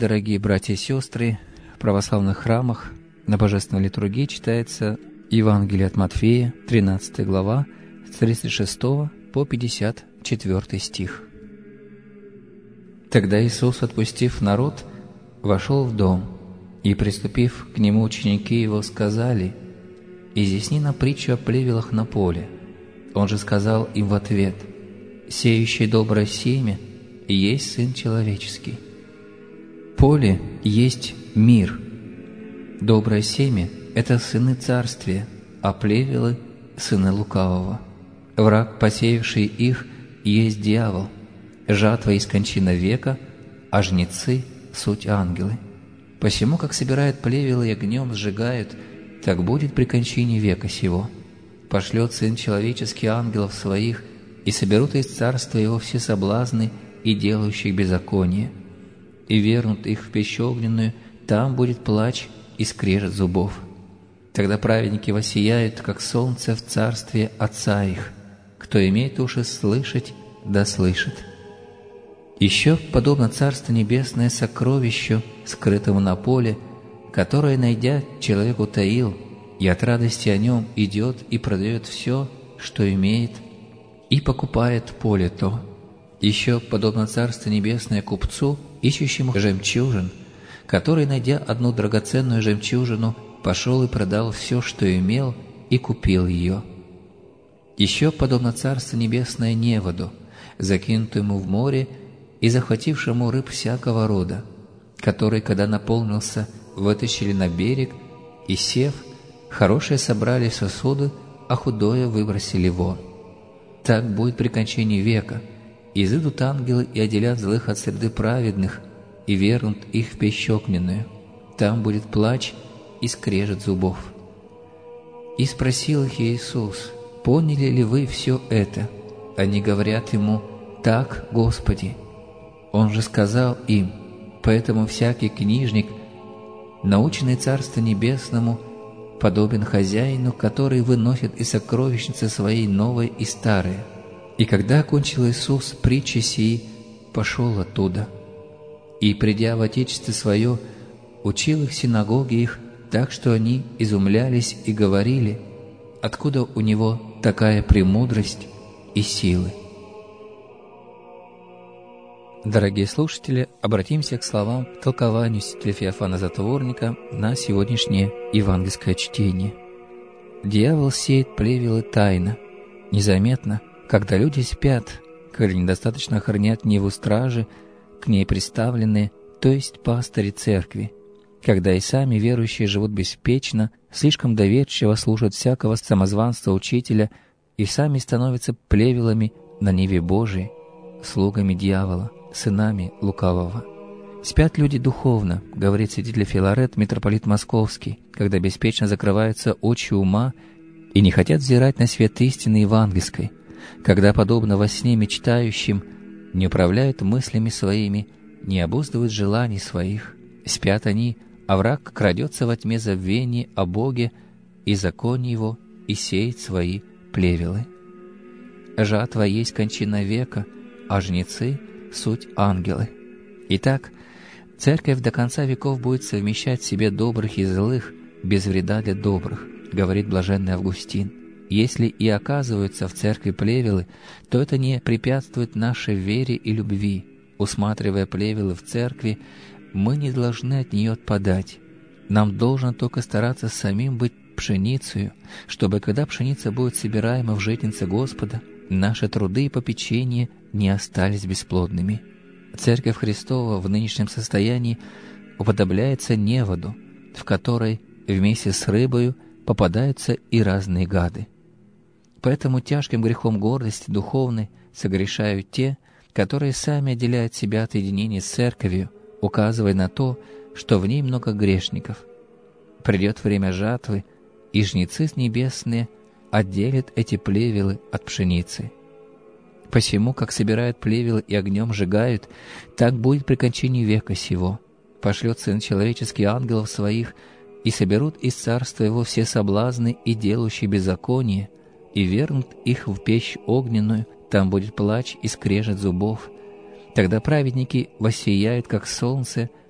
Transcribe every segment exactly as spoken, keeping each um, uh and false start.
Дорогие братья и сестры, в православных храмах на Божественной литургии читается Евангелие от Матфея, тринадцатая глава, с тридцать шестого по пятьдесят четвёртый стих. Тогда Иисус, отпустив народ, вошел в дом, и, приступив к Нему, ученики Его сказали: «Изъясни нам притчу о плевелах на поле». Он же сказал им в ответ: «Сеющий доброе семя есть Сын Человеческий. Поле есть мир. Доброе семя — это сыны царствия, а плевелы — сыны лукавого. Враг, посеявший их, есть дьявол. Жатва есть кончина века, а жнецы — суть ангелы. Посему, как собирают плевелы и огнем сжигают, так будет при кончине века сего. Пошлет Сын Человеческий ангелов своих, и соберут из царства Его все соблазны и делающих беззаконие, и вернут их в печь огненную, там будет плач и скрежет зубов. Тогда праведники воссияют, как солнце в царстве Отца их. Кто имеет уши слышать, да слышит». Еще подобно Царство Небесное сокровищу, скрытому на поле, которое, найдя, человек утаил, и от радости о нем идет и продает все, что имеет, и покупает поле то. Еще подобно Царство Небесное купцу, ищущему жемчужин, который, найдя одну драгоценную жемчужину, пошел и продал все, что имел, и купил ее. Еще подобно Царство Небесное неводу, закинутому в море и захватившему рыб всякого рода, который, когда наполнился, вытащили на берег, и, сев, хорошее собрали в сосуды, а худое выбросили вон. Так будет при кончине века. Изыдут ангелы и отделят злых от среды праведных, и вернут их в печь огненную. Там будет плач и скрежет зубов. И спросил их Иисус: «Поняли ли вы все это?» Они говорят Ему: «Так, Господи». Он же сказал им: «Поэтому всякий книжник, наученный Царству Небесному, подобен хозяину, который выносит из сокровищницы своей новое и старое». И когда окончил Иисус притчи сии, пошел оттуда. И, придя в Отечество Свое, учил их в синагоге их, так что они изумлялись и говорили: откуда у Него такая премудрость и силы? Дорогие слушатели, обратимся к словам толкованию святителя Феофана Затворника на сегодняшнее евангельское чтение. «Дьявол сеет плевелы тайно, незаметно, когда люди спят, коли недостаточно охранять Неву стражи, к ней приставленные, то есть пастыри церкви, когда и сами верующие живут беспечно, слишком доверчиво слушают всякого самозванства учителя и сами становятся плевелами на Неве Божией, слугами дьявола, сынами лукавого. Спят люди духовно, говорит святитель Филарет, митрополит Московский, когда беспечно закрываются очи ума и не хотят взирать на свет истины евангельской, когда, подобно во сне мечтающим, не управляют мыслями своими, не обуздывают желаний своих. Спят они, а враг крадется во тьме забвения о Боге и законе Его и сеет свои плевелы. Жатва есть кончина века, а жнецы — суть ангелы. Итак, Церковь до конца веков будет совмещать в себе добрых и злых без вреда для добрых, говорит блаженный Августин. Если и оказываются в Церкви плевелы, то это не препятствует нашей вере и любви. Усматривая плевелы в Церкви, мы не должны от нее отпадать. Нам должно только стараться самим быть пшеницею, чтобы, когда пшеница будет собираема в житнице Господа, наши труды и попечения не остались бесплодными. Церковь Христова в нынешнем состоянии уподобляется неводу, в которой вместе с рыбою попадаются и разные гады. Поэтому тяжким грехом гордости духовной согрешают те, которые сами отделяют себя от единения с Церковью, указывая на то, что в ней много грешников. Придет время жатвы, и жнецы небесные отделят эти плевелы от пшеницы. Посему, как собирают плевелы и огнем сжигают, так будет при кончине века сего. Пошлет Сын Человеческий ангелов своих, и соберут из царства Его все соблазны и делающие беззаконие, и вернут их в печь огненную, там будет плач и скрежет зубов. Тогда праведники воссияют, как солнце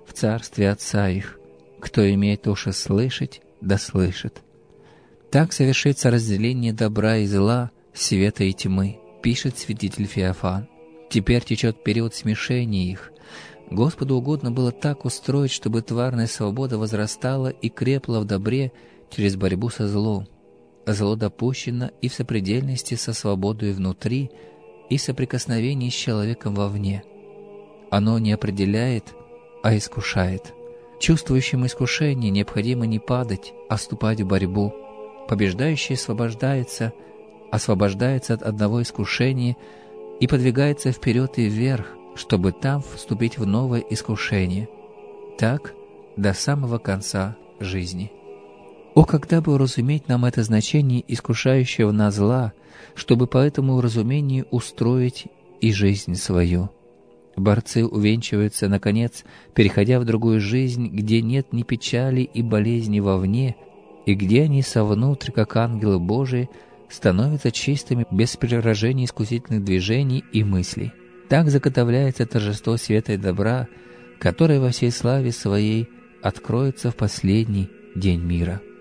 в царстве Отца их. Кто имеет уши слышать, да слышит. Так совершится разделение добра и зла, света и тьмы, пишет святитель Феофан. Теперь течет период смешения их. Господу угодно было так устроить, чтобы тварная свобода возрастала и крепла в добре через борьбу со злом. Зло допущено и в сопредельности со свободой внутри, и соприкосновении с человеком вовне. Оно не определяет, а искушает. Чувствующим искушение необходимо не падать, а вступать в борьбу. Побеждающий освобождается, освобождается от одного искушения и подвигается вперед и вверх, чтобы там вступить в новое искушение. Так до самого конца жизни. О, когда бы уразуметь нам это значение искушающего нас зла, чтобы по этому уразумению устроить и жизнь свою. Борцы увенчиваются, наконец, переходя в другую жизнь, где нет ни печали и болезни вовне, и где они совнутрь, как ангелы Божии, становятся чистыми без приражения искусительных движений и мыслей. Так заготовляется торжество света и добра, которое во всей славе своей откроется в последний день мира.